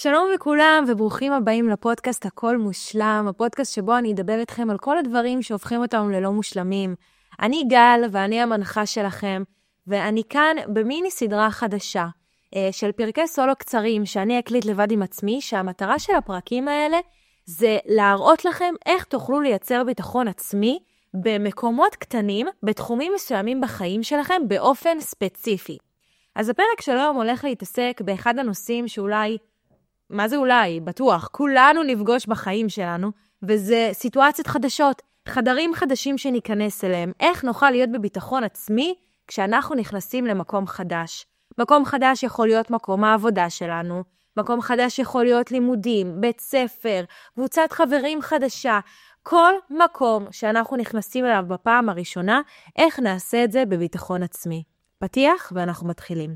שלום לכולם וברוכים הבאים לפודקאסט הכל מושלם, הפודקאסט שבו אני אדבר איתכם על כל הדברים שהופכים אותם ללא מושלמים. אני גל ואני המנחה שלכם, ואני כאן במיני סדרה חדשה של פרקי סולו קצרים שאני אקליט לבד עם עצמי, שהמטרה של הפרקים האלה זה להראות לכם איך תוכלו לייצר ביטחון עצמי במקומות קטנים, בתחומים מסוימים בחיים שלכם באופן ספציפי. אז הפרק של היום הולך להתעסק באחד הנושאים שאולי, מה זה אולי? בטוח, כולנו נפגוש בחיים שלנו, וזה סיטואציות חדשות, חדרים חדשים שניכנס אליהם, איך נוכל להיות בביטחון עצמי כשאנחנו נכנסים למקום חדש. מקום חדש יכול להיות מקום העבודה שלנו, מקום חדש יכול להיות לימודים, בית ספר, קבוצת חברים חדשה, כל מקום שאנחנו נכנסים אליו בפעם הראשונה, איך נעשה את זה בביטחון עצמי. פתיח ואנחנו מתחילים.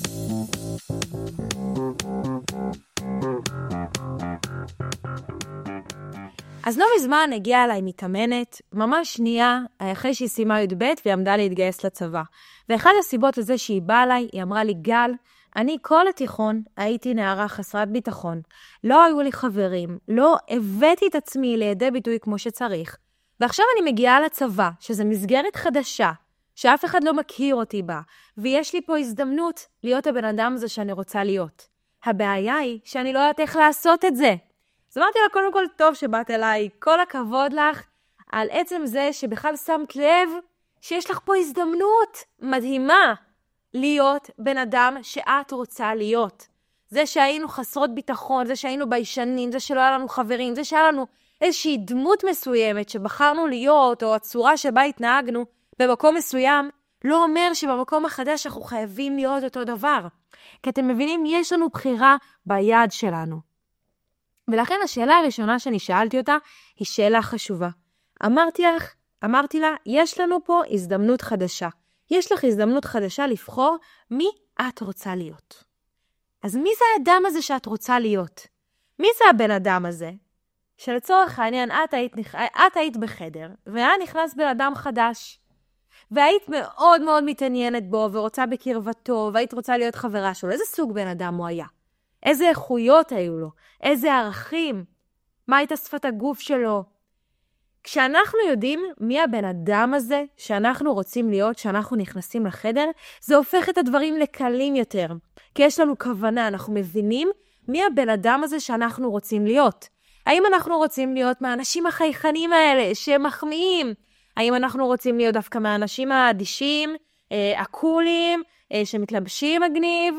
אז לא מזמן הגיעה אליי מתאמנת, ממש שנייה, אחרי שהיא סיימה י"ב והיא עמדה להתגייס לצבא. ואחד הסיבות לזה שהיא באה אליי, היא אמרה לי, גל, אני כל התיכון הייתי נערה חסרת ביטחון. לא היו לי חברים, לא הבאתי את עצמי לידי ביטוי כמו שצריך. ועכשיו אני מגיעה לצבא, שזה מסגרת חדשה, שאף אחד לא מכיר אותי בה, ויש לי פה הזדמנות להיות הבן אדם הזה שאני רוצה להיות. הבעיה היא שאני לא יודעת איך לעשות את זה. אז אמרתי לה, קודם כל טוב שבאת אליי, כל הכבוד לך על עצם זה שבכלל שמת לב שיש לך פה הזדמנות מדהימה להיות בן אדם שאת רוצה להיות. זה שהיינו חסרות ביטחון, זה שהיינו ביישנים, זה שלא היה לנו חברים, זה שהיה לנו איזושהי דמות מסוימת שבחרנו להיות, או הצורה שבה התנהגנו במקום מסוים, לא אומר שבמקום החדש אנחנו חייבים להיות אותו דבר. כי אתם מבינים, יש לנו בחירה ביד שלנו. ולכן השאלה הראשונה שאני שאלתי אותה היא שאלה חשובה. אמרתי לה, יש לנו פה הזדמנות חדשה. יש לך הזדמנות חדשה לבחור מי את רוצה להיות. אז מי זה האדם הזה שאת רוצה להיות? מי זה הבן אדם הזה? שלצורך העניין את היית בחדר, והיה נכנס בן אדם חדש. והיית מאוד מאוד מתעניינת בו ורוצה בקרבתו, והיית רוצה להיות חברה שלו. איזה סוג בן אדם הוא היה? איזה איכויות היו לו? איזה ערכים? מה הייתה שפת הגוף שלו? כשאנחנו יודעים מי הבן אדם הזה שאנחנו רוצים להיות, שאנחנו נכנסים לחדר, זה הופך את הדברים לקלים יותר. כי יש לנו כוונה, אנחנו מבינים מי הבן אדם הזה שאנחנו רוצים להיות. האם אנחנו רוצים להיות מהאנשים החייכנים האלה שמחמיאים? האם אנחנו רוצים להיות דווקא מהאנשים האדישים, הקולים, שמתלבשים מגניב?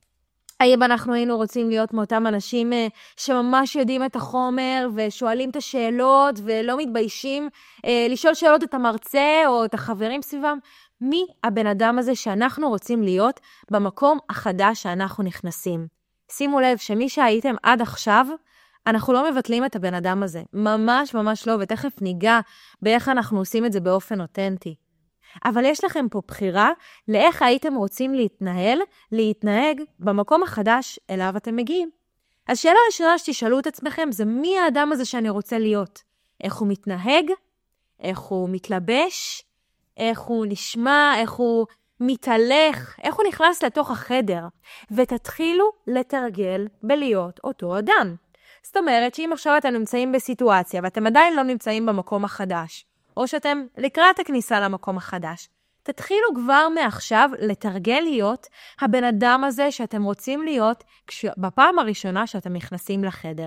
האם אנחנו היינו רוצים להיות מאותם אנשים שממש יודעים את החומר ושואלים את השאלות ולא מתביישים לשאול שאלות את המרצה או את החברים סביבם? מי הבן אדם הזה שאנחנו רוצים להיות במקום החדש שאנחנו נכנסים? שימו לב שמי שהייתם עד עכשיו, אנחנו לא מבטלים את הבן אדם הזה. ממש ממש לא, ותכף ניגע באיך אנחנו עושים את זה באופן אותנטי. אבל יש לכם פה בחירה לאיך הייתם רוצים להתנהג במקום החדש אליו אתם מגיעים. אז שאלה ראשונה שתשאלו את עצמכם זה מי האדם הזה שאני רוצה להיות? איך הוא מתנהג? איך הוא מתלבש? איך הוא נשמע? איך הוא מתהלך? איך הוא נכנס לתוך החדר? ותתחילו לתרגל בלהיות אותו אדם. זאת אומרת שאם עכשיו אתם נמצאים בסיטואציה ואתם עדיין לא נמצאים במקום החדש, או שאתם לקראת הכניסה למקום החדש, תתחילו כבר מעכשיו לתרגל להיות הבן אדם הזה שאתם רוצים להיות בפעם הראשונה שאתם נכנסים לחדר.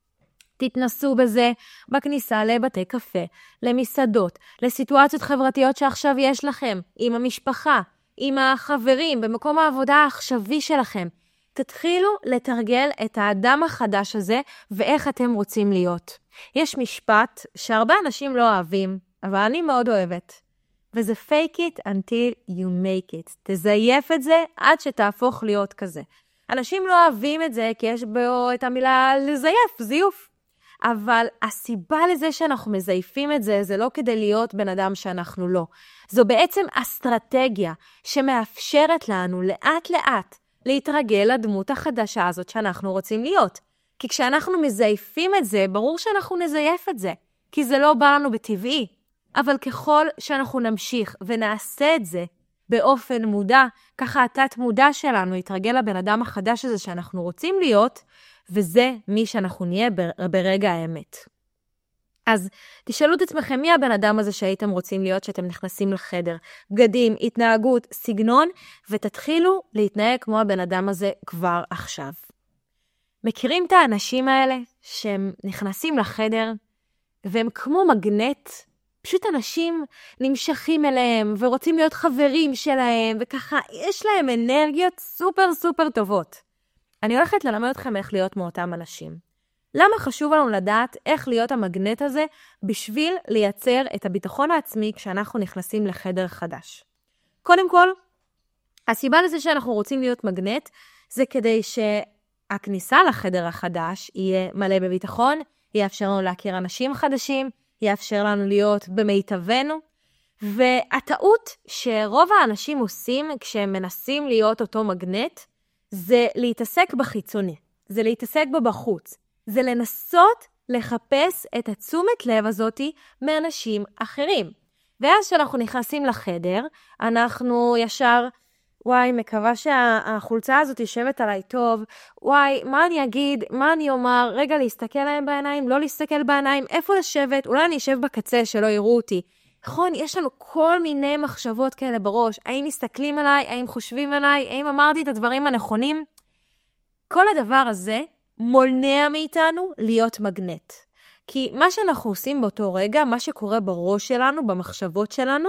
תתנסו בזה בכניסה לבתי קפה, למסעדות, לסיטואציות חברתיות שעכשיו יש לכם, עם המשפחה, עם החברים, במקום העבודה העכשווי שלכם. תתחילו לתרגל את האדם החדש הזה ואיך אתם רוצים להיות. יש משפט שהרבה אנשים לא אוהבים, אבל אני מאוד אוהבת. וזה fake it until you make it. תזייף את זה עד שתהפוך להיות כזה. אנשים לא אוהבים את זה כי יש בו את המילה לזייף, זיוף. אבל הסיבה לזה שאנחנו מזייפים את זה, זה לא כדי להיות בן אדם שאנחנו לא. זו בעצם אסטרטגיה שמאפשרת לנו לאט לאט להתרגל לדמות החדשה הזאת שאנחנו רוצים להיות. כי כשאנחנו מזייפים את זה, ברור שאנחנו נזייף את זה. כי זה לא בא לנו בטבעי. אבל ככל שאנחנו נמשיך ונעשה את זה באופן מודע, ככה התת מודע שלנו יתרגל לבן אדם החדש הזה שאנחנו רוצים להיות, וזה מי שאנחנו נהיה ברגע האמת. אז תשאלו את עצמכם מי הבן אדם הזה שהייתם רוצים להיות שאתם נכנסים לחדר. בגדים, התנהגות, סגנון, ותתחילו להתנהג כמו הבן אדם הזה כבר עכשיו. מכירים את האנשים האלה שהם נכנסים לחדר והם כמו מגנט? פשוט אנשים נמשכים אליהם ורוצים להיות חברים שלהם, וככה יש להם אנרגיות סופר סופר טובות. אני הולכת ללמד אתכם איך להיות מאותם אנשים. למה חשוב לנו לדעת איך להיות המגנט הזה בשביל לייצר את הביטחון העצמי כשאנחנו נכנסים לחדר חדש? קודם כל, הסיבה לזה שאנחנו רוצים להיות מגנט זה כדי שהכניסה לחדר החדש יהיה מלא בביטחון, יאפשר לנו להכיר אנשים חדשים, יאפשר לנו להיות במיטבנו, והטעות שרוב האנשים עושים כשהם מנסים להיות אותו מגנט, זה להתעסק בחיצוני, זה להתעסק בחוץ, זה לנסות לחפש את התשומת לב הזאת מאנשים אחרים. ואז שאנחנו נכנסים לחדר, אנחנו ישר, וואי, מקווה שהחולצה הזאת יושבת עליי טוב, וואי, מה אני אגיד, מה אני אומר, רגע להסתכל להם בעיניים, לא להסתכל בעיניים, איפה לשבת, אולי אני אשב בקצה שלא יראו אותי. נכון, יש לנו כל מיני מחשבות כאלה בראש, האם מסתכלים עליי, האם חושבים עליי, האם אמרתי את הדברים הנכונים? כל הדבר הזה מונע מאיתנו להיות מגנט. כי מה שאנחנו עושים באותו רגע, מה שקורה בראש שלנו, במחשבות שלנו,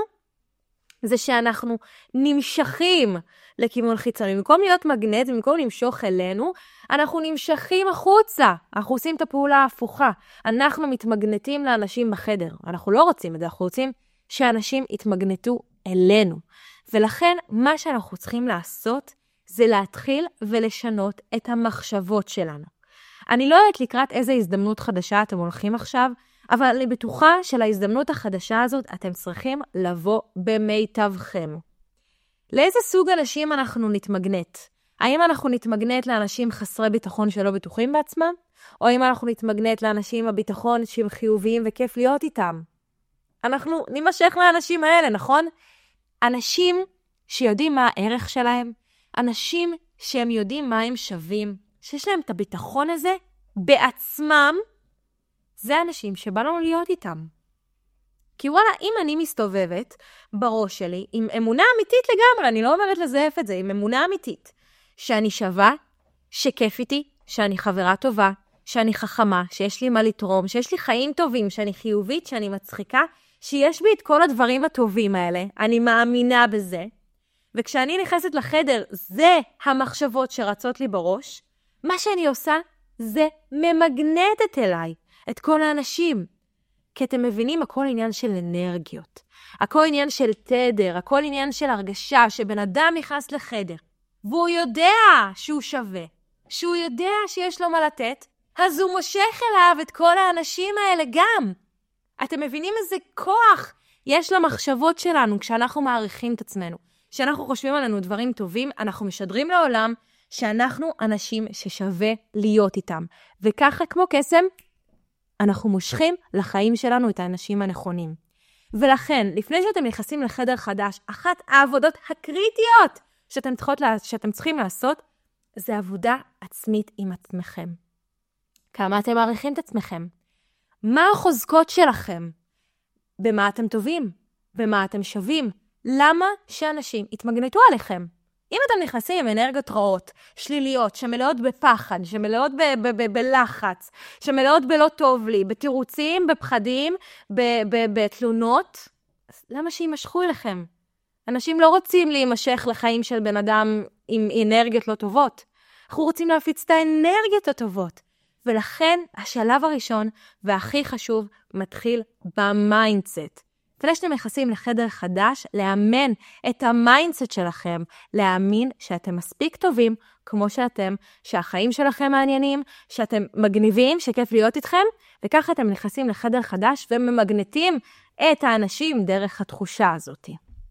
זה שאנחנו נמשכים לכיוון חיצוני. במקום להיות מגנט, במקום למשוך אלינו, אנחנו נמשכים החוצה. אנחנו עושים את הפעולה ההפוכה. אנחנו מתמגנטים לאנשים בחדר. אנחנו לא רוצים את זה, אנחנו רוצים שאנשים יתמגנטו אלינו. ולכן מה שאנחנו צריכים לעשות, זה להתחיל ולשנות את המחשבות שלנו. אני לא יודעת לקראת איזה הזדמנות חדשה אתם הולכים עכשיו, אבל אני בטוחה שלהזדמנות החדשה הזאת אתם צריכים לבוא במיטבכם. לאיזה סוג אנשים אנחנו נתמגנט? האם אנחנו נתמגנט לאנשים חסרי ביטחון שלא בטוחים בעצמם? או האם אנחנו נתמגנט לאנשים הביטחון שהם חיוביים וכיף להיות איתם? אנחנו נמשך לאנשים האלה, נכון? אנשים שיודעים מה הערך שלהם, אנשים שהם יודעים מה הם שווים, שיש להם את הביטחון הזה בעצמם, זה אנשים שבא לנו להיות איתם. כי וואלה, אם אני מסתובבת בראש שלי עם אמונה אמיתית לגמרי, אני לא אומרת לזייף את זה, עם אמונה אמיתית, שאני שווה, שכיף איתי, שאני חברה טובה, שאני חכמה, שיש לי מה לתרום, שיש לי חיים טובים, שאני חיובית, שאני מצחיקה, שיש בי את כל הדברים הטובים האלה, אני מאמינה בזה, וכשאני נכנסת לחדר, זה המחשבות שרצות לי בראש, מה שאני עושה זה ממגנטת אליי את כל האנשים. כי אתם מבינים, הכל עניין של אנרגיות. הכל עניין של תדר, הכל עניין של הרגשה, שבן אדם נכנס לחדר, והוא יודע שהוא שווה, שהוא יודע שיש לו מה לתת, אז הוא מושך אליו את כל האנשים האלה גם. אתם מבינים איזה כוח יש למחשבות שלנו כשאנחנו מעריכים את עצמנו. כשאנחנו חושבים עלינו דברים טובים, אנחנו משדרים לעולם שאנחנו אנשים ששווה להיות איתם. וככה כמו קסם, אנחנו מושכים לחיים שלנו את האנשים הנכונים. ולכן, לפני שאתם נכנסים לחדר חדש, אחת העבודות הקריטיות שאתם צריכים לעשות, זה עבודה עצמית עם עצמכם. כמה אתם מעריכים את עצמכם? מה החוזקות שלכם? במה אתם טובים? במה אתם שווים? למה שאנשים יתמגנטו עליכם? אם אתם נכנסים עם אנרגיות רעות, שליליות, שמלאות בפחד, שמלאות בלחץ, שמלאות בלא טוב לי, בתירוצים, בפחדים, בתלונות, אז למה שימשכו אליכם? אנשים לא רוצים להימשך לחיים של בן אדם עם אנרגיות לא טובות. אנחנו רוצים להפיץ את האנרגיות הטובות. ולכן השלב הראשון והכי חשוב מתחיל במיינדסט. לפני שאתם נכנסים לחדר חדש, לאמן את המיינדסט שלכם, להאמין שאתם מספיק טובים כמו שאתם, שהחיים שלכם מעניינים, שאתם מגניבים, שכיף להיות איתכם, וככה אתם נכנסים לחדר חדש וממגנטים את האנשים דרך התחושה הזאת.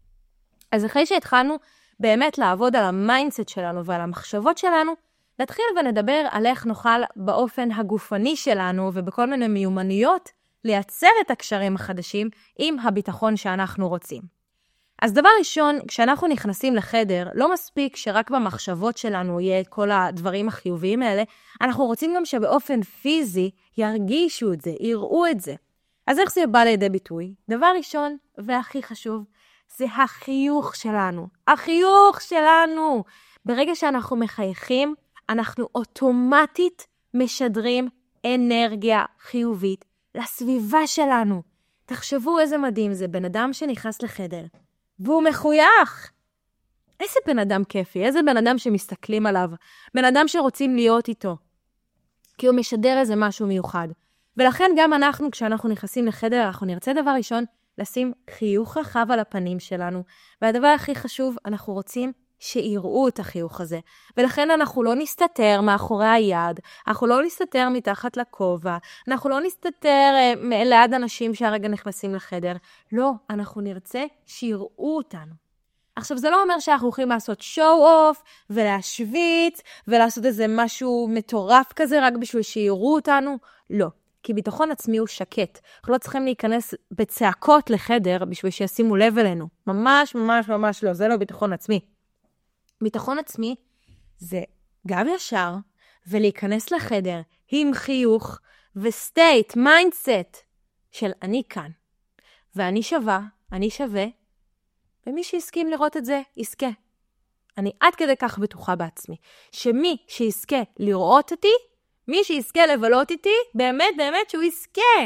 אז אחרי שהתחלנו באמת לעבוד על המיינדסט שלנו ועל המחשבות שלנו, נתחיל ונדבר על איך נוכל באופן הגופני שלנו ובכל מיני מיומנויות לייצר את הקשרים החדשים עם הביטחון שאנחנו רוצים. אז דבר ראשון, כשאנחנו נכנסים לחדר, לא מספיק שרק במחשבות שלנו יהיה כל הדברים החיוביים האלה, אנחנו רוצים גם שבאופן פיזי ירגישו את זה, יראו את זה. אז איך זה בא לידי ביטוי? דבר ראשון והכי חשוב, זה החיוך שלנו. החיוך שלנו. ברגע שאנחנו מחייכים, אנחנו אוטומטית משדרים אנרגיה חיובית לסביבה שלנו. תחשבו איזה מדהים זה, בן אדם שנכנס לחדר, והוא מחוייך. איזה בן אדם כיפי, איזה בן אדם שמסתכלים עליו, בן אדם שרוצים להיות איתו, כי הוא משדר איזה משהו מיוחד. ולכן גם אנחנו, כשאנחנו נכנסים לחדר, אנחנו נרצה דבר ראשון, לשים חיוך רחב על הפנים שלנו. והדבר הכי חשוב, אנחנו רוצים שיראו את החיוך הזה. ולכן אנחנו לא נסתתר מאחורי היד, אנחנו לא נסתתר מתחת לכובע, אנחנו לא נסתתר ליד אנשים שהרגע נכנסים לחדר. לא, אנחנו נרצה שיראו אותנו. עכשיו, זה לא אומר שאנחנו יכולים לעשות show-off ולהשוויץ ולעשות איזה משהו מטורף כזה רק בשביל שיראו אותנו. לא. כי ביטחון עצמי הוא שקט. אנחנו לא צריכים להיכנס בצעקות לחדר בשביל שישימו לב אלינו. ממש, ממש, ממש לא. זה לא ביטחון עצמי. ביטחון עצמי זה גב ישר ולהיכנס לחדר עם חיוך וסטייט, מיינדסט של אני כאן. ואני שווה, אני שווה, ומי שהסכים לראות את זה, יזכה. אני עד כדי כך בטוחה בעצמי. שמי שיזכה לראות אותי, מי שיזכה לבלות איתי, באמת, באמת שהוא יזכה.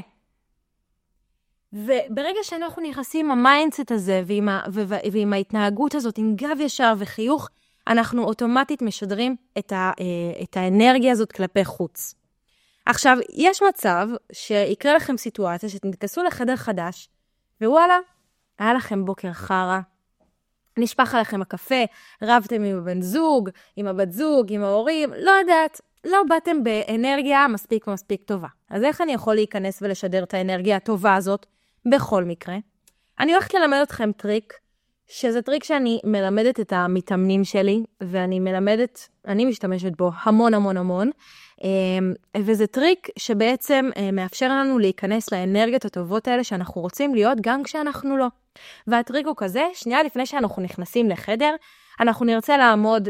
וברגע שאנחנו נכנסים עם המיינדסט הזה, ועם ההתנהגות הזאת, עם גב ישר וחיוך, אנחנו אוטומטית משדרים את האנרגיה הזאת כלפי חוץ. עכשיו, יש מצב שיקרה לכם סיטואציה, שתתכנסו לחדר חדש, ווואלה, היה לכם בוקר חרה, נשפך עליכם הקפה, רבתם עם הבן זוג, עם הבת זוג, עם ההורים, לא יודעת, לא באתם באנרגיה מספיק טובה. אז איך אני יכול להיכנס ולשדר את האנרגיה הטובה הזאת בכל מקרה? אני הולכת ללמד אתכם טריק, שזה טריק שאני מלמדת את המתאמנים שלי, אני משתמשת בו המון, וזה טריק שבעצם מאפשר לנו להיכנס לאנרגיות הטובות האלה שאנחנו רוצים להיות גם כשאנחנו לא. והטריק הוא כזה, שנייה לפני שאנחנו נכנסים לחדר, אנחנו נרצה לעמוד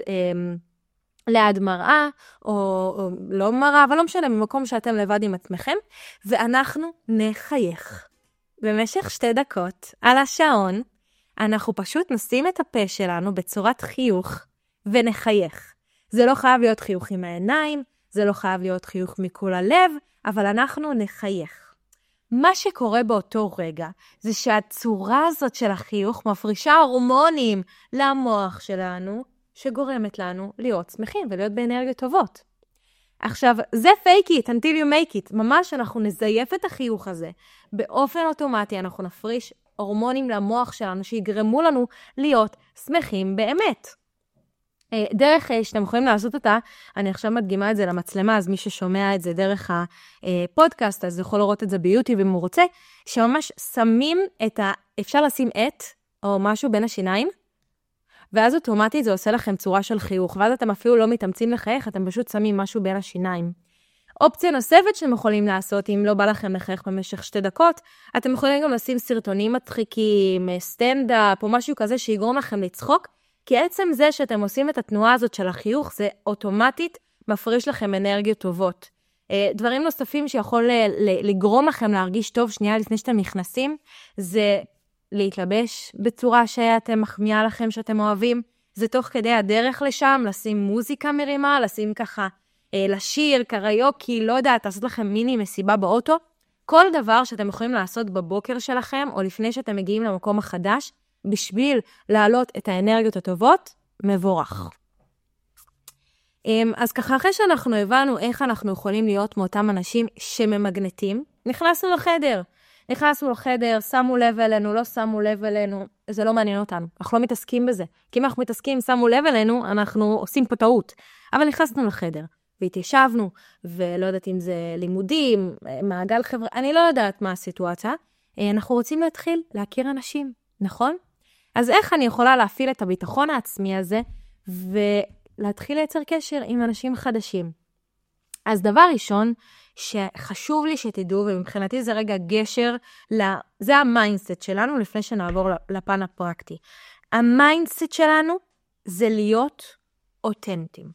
ליד מראה, או לא מראה, אבל לא משנה, במקום שאתם לבד עם עצמכם, ואנחנו נחייך. במשך 2 דקות על השעון, אנחנו פשוט נשים את הפה שלנו בצורת חיוך ונחייך. זה לא חייב להיות חיוך עם העיניים, זה לא חייב להיות חיוך מכל הלב, אבל אנחנו נחייך. מה שקורה באותו רגע זה שהצורה הזאת של החיוך מפרישה הורמונים למוח שלנו, שגורמת לנו להיות שמחים ולהיות באנרגיות טובות. עכשיו, זה fake it until you make it. ממש אנחנו נזייף את החיוך הזה. באופן אוטומטי אנחנו נפריש הורמונים למוח שלנו שיגרמו לנו להיות שמחים באמת. דרך שאתם יכולים לעשות אותה, אני עכשיו מדגימה את זה למצלמה, אז מי ששומע את זה דרך הפודקאסט, אז יכול לראות את זה ביוטיוב אם הוא רוצה, שממש שמים אפשר לשים או משהו בין השיניים, ואז אוטומטית זה עושה לכם צורה של חיוך, ואז אתם אפילו לא מתאמצים לחייך, אתם פשוט שמים משהו בין השיניים. אופציה נוספת שאתם יכולים לעשות, אם לא בא לכם לחייך במשך 2 דקות, אתם יכולים גם לשים סרטונים מצחיקים, סטנדאפ או משהו כזה שיגרום לכם לצחוק, כי עצם זה שאתם עושים את התנועה הזאת של החיוך, זה אוטומטית מפריש לכם אנרגיות טובות. דברים נוספים שיכול לגרום לכם להרגיש טוב שנייה לפני שאתם נכנסים, זה להתלבש בצורה שאתם מחמיאה לכם שאתם אוהבים, זה תוך כדי הדרך לשם, לשים מוזיקה מרימה, לשים ככה, לשיר, קריוקי, לא יודעת, לעשות לכם מיני מסיבה באוטו, כל דבר שאתם יכולים לעשות בבוקר שלכם, או לפני שאתם מגיעים למקום החדש, בשביל להעלות את האנרגיות הטובות, מבורך. אז ככה אחרי שאנחנו הבנו איך אנחנו יכולים להיות מאותם אנשים שממגנטים, נכנסנו לחדר, שמו לב אלינו, לא שמו לב אלינו, זה לא מעניין אותנו, אנחנו לא מתעסקים בזה. כי אם אנחנו מתעסקים, שמו לב אלינו, אנחנו עושים פה טעות. אבל נכנסנו לחדר, והתיישבנו, ולא יודעת אם זה לימודים, מעגל חברה, אני לא יודעת מה הסיטואציה, אנחנו רוצים להתחיל להכיר אנשים, נכון? אז איך אני יכולה להפעיל את הביטחון העצמי הזה, ולהתחיל לייצר קשר עם אנשים חדשים? אז דבר ראשון שחשוב לי שתדעו, ומבחינתי זה רגע גשר, זה המיינדסט שלנו לפני שנעבור לפן הפרקטי. המיינדסט שלנו זה להיות אותנטיים.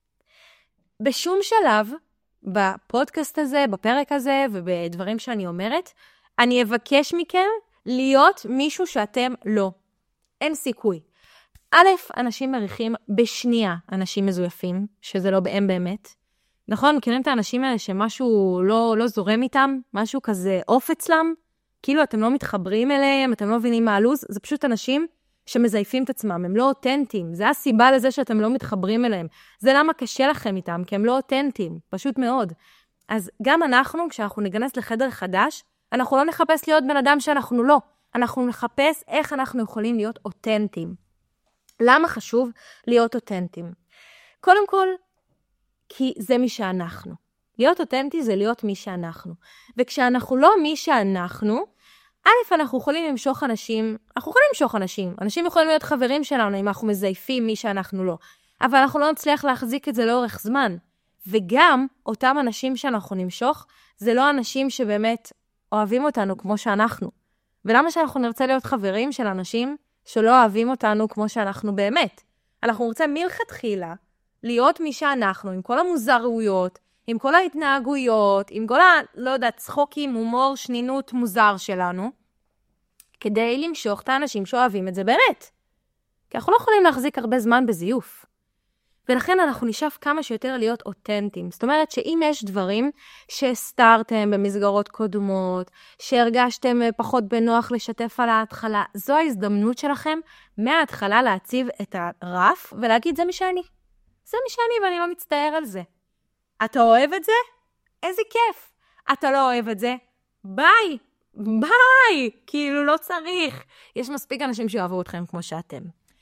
בשום שלב בפודקאסט הזה, בפרק הזה ובדברים שאני אומרת, אני אבקש מכם להיות מישהו שאתם לא. אין סיכוי. א', אנשים מריחים בשנייה אנשים מזויפים, שזה לא הם באמת. נכון, מכירים את האנשים האלה שמשהו לא זורם איתם, משהו כזה אוף אצלם, כאילו אתם לא מתחברים אליהם, אתם לא מבינים מה הלוז, זה פשוט אנשים שמזייפים את עצמם, הם לא אותנטיים, זה הסיבה לזה שאתם לא מתחברים אליהם, זה למה קשה לכם איתם, כי הם לא אותנטיים, פשוט מאוד. אז גם אנחנו, כשאנחנו ניכנס לחדר חדש, אנחנו לא נחפש להיות בן אדם שאנחנו לא, אנחנו נחפש איך אנחנו יכולים להיות אותנטיים. למה חשוב להיות אותנטיים? קודם כל, כי זה מי שאנחנו. להיות אותנטי זה להיות מי שאנחנו. וכשאנחנו לא מי שאנחנו, א', אנחנו יכולים למשוך אנשים, אנשים יכולים להיות חברים שלנו אם אנחנו מזייפים מי שאנחנו לא. אבל אנחנו לא נצליח להחזיק את זה לאורך זמן. וגם אותם אנשים שאנחנו נמשוך, זה לא אנשים שבאמת אוהבים אותנו כמו שאנחנו. ולמה שאנחנו נרצה להיות חברים של אנשים שלא אוהבים אותנו כמו שאנחנו באמת? אנחנו רוצים מלכתחילה להיות מי שאנחנו, עם כל המוזרויות, עם כל ההתנהגויות, עם כל צחוקים, הומור, שנינות מוזר שלנו, כדי למשוך את האנשים שאוהבים את זה באמת. כי אנחנו לא יכולים להחזיק הרבה זמן בזיוף. ולכן אנחנו נשאף כמה שיותר להיות אותנטיים. זאת אומרת שאם יש דברים שהסתרתם במסגרות קודמות, שהרגשתם פחות בנוח לשתף על ההתחלה, זו ההזדמנות שלכם מההתחלה להציב את הרף ולהגיד זה מי שאני. זה מי שאני ואני לא מצטער על זה. אתה אוהב את זה? איזה כיף. אתה לא אוהב את זה? ביי. ביי. כאילו לא צריך. יש מספיק אנשים שאוהבו אתכם כמו שאתם.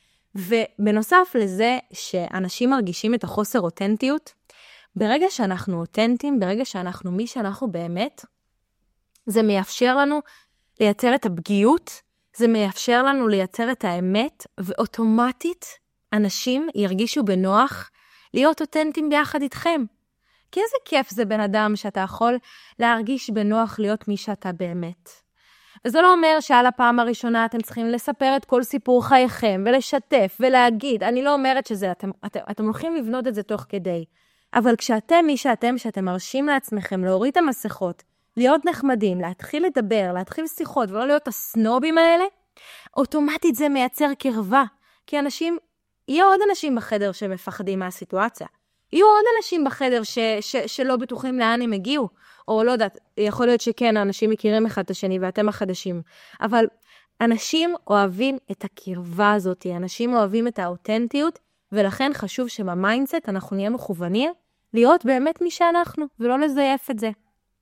ובנוסף לזה שאנשים מרגישים את החוסר אותנטיות, ברגע שאנחנו אותנטיים, ברגע שאנחנו מי שאנחנו באמת, זה מאפשר לנו לייצר את הפגיעות, זה מאפשר לנו לייצר את האמת, ואוטומטית אנשים ירגישו בנוח להיות אותנטיים ביחד איתכם. כי איזה כיף זה בן אדם שאתה יכול להרגיש בנוח להיות מי שאתה באמת. וזה לא אומר שעל הפעם הראשונה אתם צריכים לספר את כל סיפור חייכם ולשתף ולהגיד, אני לא אומרת שזה, אתם הולכים לבנות את זה תוך כדי. אבל כשאתם מי שאתם מרשים לעצמכם להוריד את המסכות, להיות נחמדים, להתחיל לדבר, להתחיל שיחות ולא להיות הסנובים האלה, אוטומטית זה מייצר קרבה. כי יהיו עוד אנשים בחדר שמפחדים מהסיטואציה. יהיו עוד אנשים בחדר שלא בטוחים לאן הם הגיעו. או לא יודעת, יכול להיות שכן, האנשים מכירים אחד את השני ואתם החדשים. אבל אנשים אוהבים את הקרבה הזאת, אנשים אוהבים את האותנטיות, ולכן חשוב שבמיינדסט אנחנו נהיה מכוונים להיות באמת מי שאנחנו, ולא לזייף את זה.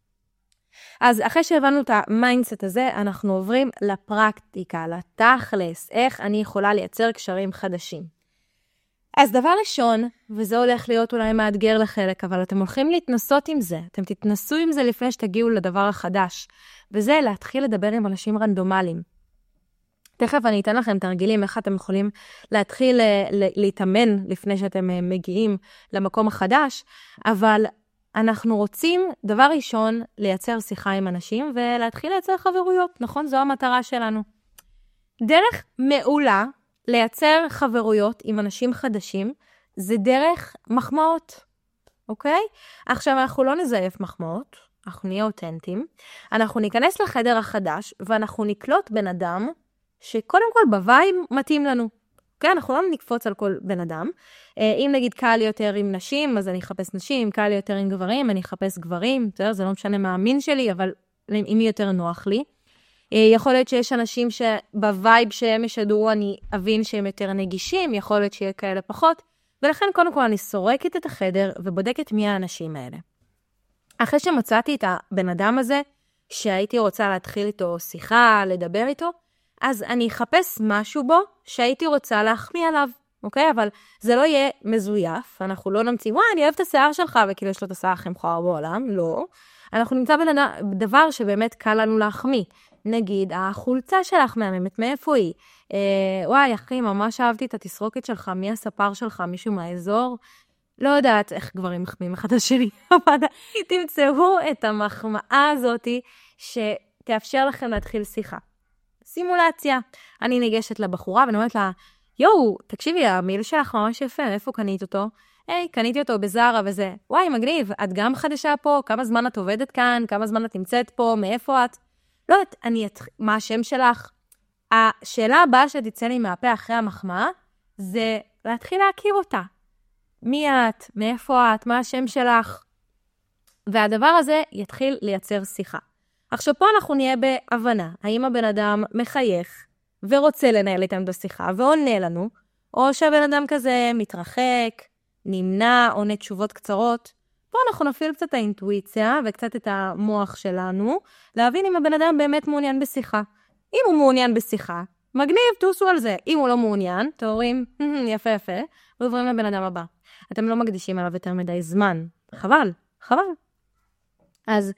אז אחרי שהבנו את המיינדסט הזה, אנחנו עוברים לפרקטיקה, לתכלס, איך אני יכולה לייצר קשרים חדשים. אז דבר ראשון, וזה הולך להיות אולי מאתגר לחלק, אבל אתם הולכים להתנסות עם זה, אתם תתנסו עם זה לפני שתגיעו לדבר החדש, וזה להתחיל לדבר עם אנשים רנדומליים. תכף אני אתן לכם תרגילים איך אתם יכולים להתחיל להתאמן לפני שאתם מגיעים למקום החדש, אבל אנחנו רוצים דבר ראשון לייצר שיחה עם אנשים ולהתחיל לייצר חברויות, נכון? זו המטרה שלנו. דרך מעולה לייצר חברויות עם אנשים חדשים, זה דרך מחמאות, אוקיי? עכשיו אנחנו לא נזייף מחמאות, אנחנו נהיה אותנטיים, אנחנו ניכנס לחדר החדש, ואנחנו נקלוט בן אדם, שקודם כל בווייב מתאים לנו. אוקיי? אנחנו לא נקפוץ על כל בן אדם. אם נגיד קל לי יותר עם נשים, אז אני אחפש נשים, קל לי יותר עם גברים, אני אחפש גברים, זה לא משנה מה המין שלי, אבל אם מי יותר נוח לי. יכול להיות שיש אנשים שבווייב שהם ישדרו אני אבין שהם יותר נגישים, יכול להיות שיהיה כאלה פחות, ולכן קודם כל אני סורקת את החדר ובודקת מי האנשים האלה. אחרי שמצאתי את הבן אדם הזה, שהייתי רוצה להתחיל איתו שיחה, לדבר איתו, אז אני אחפש משהו בו שהייתי רוצה להחמיא עליו, אוקיי? אבל זה לא יהיה מזויף, אנחנו לא נמציא, אני אוהב את השיער שלך, וכאילו יש לו את השיער הכי מכוער בעולם, לא. אנחנו נמצא בדבר שבאמת קל לנו להחמיא. נגיד, החולצה שלך מהממת, מאיפה היא? וואי, אחי, ממש אהבתי את התסרוקת שלך, מי הספר שלך, מישהו מהאזור? לא יודעת איך גברים מחמיאים אחד השני, אבל תמצאו את המחמאה הזאת שתאפשר לכם להתחיל שיחה. סימולציה. אני ניגשת לבחורה ואני אומרת לה, יואו, תקשיבי, המיל שלך ממש יפה, איפה קנית אותו? היי, קניתי אותו בזארה וזה. וואי, מגניב, את גם חדשה פה? כמה זמן את עובדת כאן? כמה זמן את נמצאת פה? מאיפה את? לא יודעת, מה השם שלך? השאלה הבאה שתצא לי מהפה אחרי המחמאה, זה להתחיל להכיר אותה. מי את? מאיפה את? מה השם שלך? והדבר הזה יתחיל לייצר שיחה. עכשיו פה אנחנו נהיה בהבנה, האם הבן אדם מחייך ורוצה לנהל איתם את השיחה ועונה לנו, או שהבן אדם כזה מתרחק, נמנע, עונה תשובות קצרות. פה אנחנו נפעיל קצת את האינטואיציה וקצת את המוח שלנו, להבין אם הבן אדם באמת מעוניין בשיחה. אם הוא מעוניין בשיחה, מגניב, תעשו על זה. אם הוא לא מעוניין, תאורים, יפה יפה, ועוברים לבן אדם הבא. אתם לא מקדישים עליו יותר מדי זמן. חבל, חבל. אז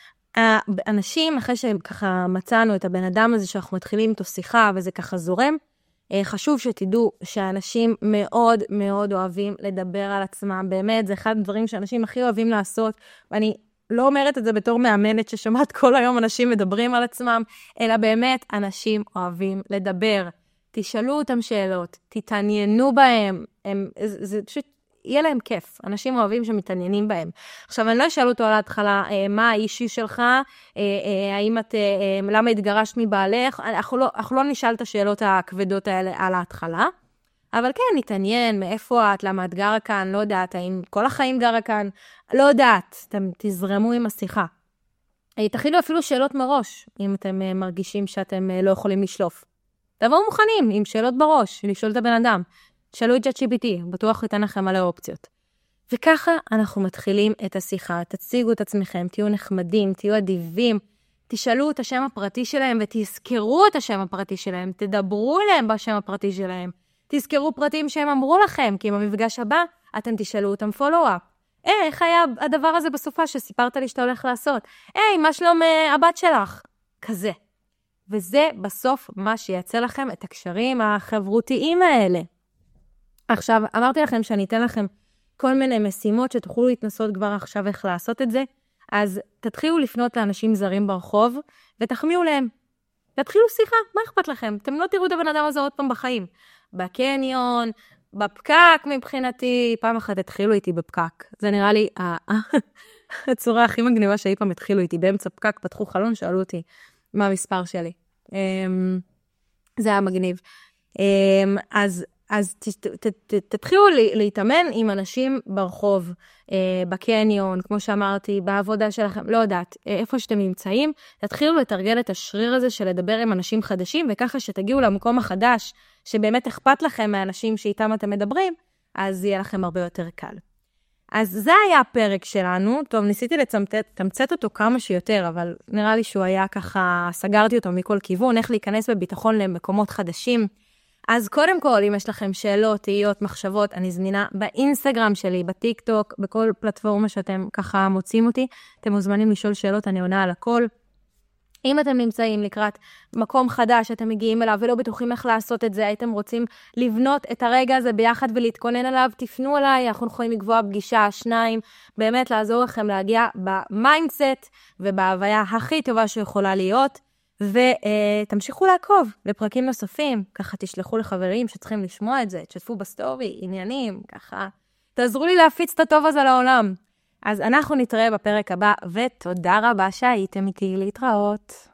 אנשים, אחרי שככה מצאנו את הבן אדם הזה שאנחנו מתחילים איתו שיחה וזה ככה זורם, חשוב שתדעו שאנשים מאוד מאוד אוהבים לדבר על עצמם. באמת, זה אחד הדברים שאנשים הכי אוהבים לעשות, ואני לא אומרת את זה בתור מאמנת ששומעת כל היום אנשים מדברים על עצמם, אלא באמת אנשים אוהבים לדבר. תשאלו אותם שאלות, תתעניינו בהם, זה פשוט יהיה להם כיף. אנשים אוהבים שמתעניינים בהם. עכשיו, אני לא אשאל אותו על ההתחלה, מה האישי שלך, האם את, למה התגרשת מבעלך, אנחנו לא נשאל את השאלות הכבדות האלה על ההתחלה, אבל כן, נתעניין, מאיפה את, למה את גרה כאן, לא יודעת, האם כל החיים גרה כאן, לא יודעת, אתם תזרמו עם השיחה. תכינו אפילו שאלות מראש, אם אתם מרגישים שאתם לא יכולים לשלוף. תבואו מוכנים עם שאלות בראש, לשאול את הבן אדם. שאלו את ChatGPT, בטוח ייתן לכם מלא אופציות. וככה אנחנו מתחילים את השיחה, תציגו את עצמכם, תהיו נחמדים, תהיו אדיבים, תשאלו את השם הפרטי שלהם ותזכרו את השם הפרטי שלהם, תדברו אליהם בשם הפרטי שלהם, תזכרו פרטים שהם אמרו לכם, כי במפגש הבא אתם תשאלו אותם פולו-אפ. איך היה הדבר הזה בסופה שסיפרת לי שאתה הולך לעשות? מה שלום הבת שלך? כזה. וזה בסוף מה שייצא לכם את הקשרים החברותיים האלה. עכשיו, אמרתי לכם שאני אתן לכם כל מיני משימות שתוכלו להתנסות כבר עכשיו איך לעשות את זה, אז תתחילו לפנות לאנשים זרים ברחוב ותחמיאו להם. תתחילו שיחה, מה אכפת לכם? אתם לא תראו את הבן אדם הזה עוד פעם בחיים. בקניון, בפקק מבחינתי, פעם אחת התחילו איתי בפקק. זה נראה לי הצורה הכי מגניבה שאי פעם התחילו איתי. באמצע פקק פתחו חלון, שאלו אותי מה המספר שלי. זה היה מגניב. אז תתחילו להתאמן עם אנשים ברחוב, בקניון, כמו שאמרתי, בעבודה שלכם, לא יודעת, איפה שאתם נמצאים, תתחילו לתרגל את השריר הזה של לדבר עם אנשים חדשים, וככה שתגיעו למקום החדש, שבאמת אכפת לכם מהאנשים שאיתם אתם מדברים, אז יהיה לכם הרבה יותר קל. אז זה היה הפרק שלנו, טוב, ניסיתי לתמצת אותו כמה שיותר, אבל נראה לי שהוא היה ככה, סגרתי אותו מכל כיוון, איך להיכנס בביטחון למקומות חדשים. אז קודם כל, אם יש לכם שאלות, תהיות, מחשבות, אני זמינה באינסטגרם שלי, בטיק טוק, בכל פלטפורמה שאתם ככה מוצאים אותי, אתם מוזמנים לשאול שאלות, אני עונה על הכל. אם אתם נמצאים לקראת מקום חדש, אתם מגיעים אליו ולא בטוחים איך לעשות את זה, הייתם רוצים לבנות את הרגע הזה ביחד ולהתכונן עליו, תפנו אליי, אנחנו יכולים לקבוע פגישה, 2, באמת לעזור לכם להגיע במיינדסט ובהוויה הכי טובה שיכולה להיות, ותמשיכו לעקוב לפרקים נוספים, ככה תשלחו לחברים שצריכים לשמוע את זה, תשתפו בסטורי, עניינים, ככה, תעזרו לי להפיץ את הטוב הזה לעולם. אז אנחנו נתראה בפרק הבא, ותודה רבה שהייתם איתי להתראות.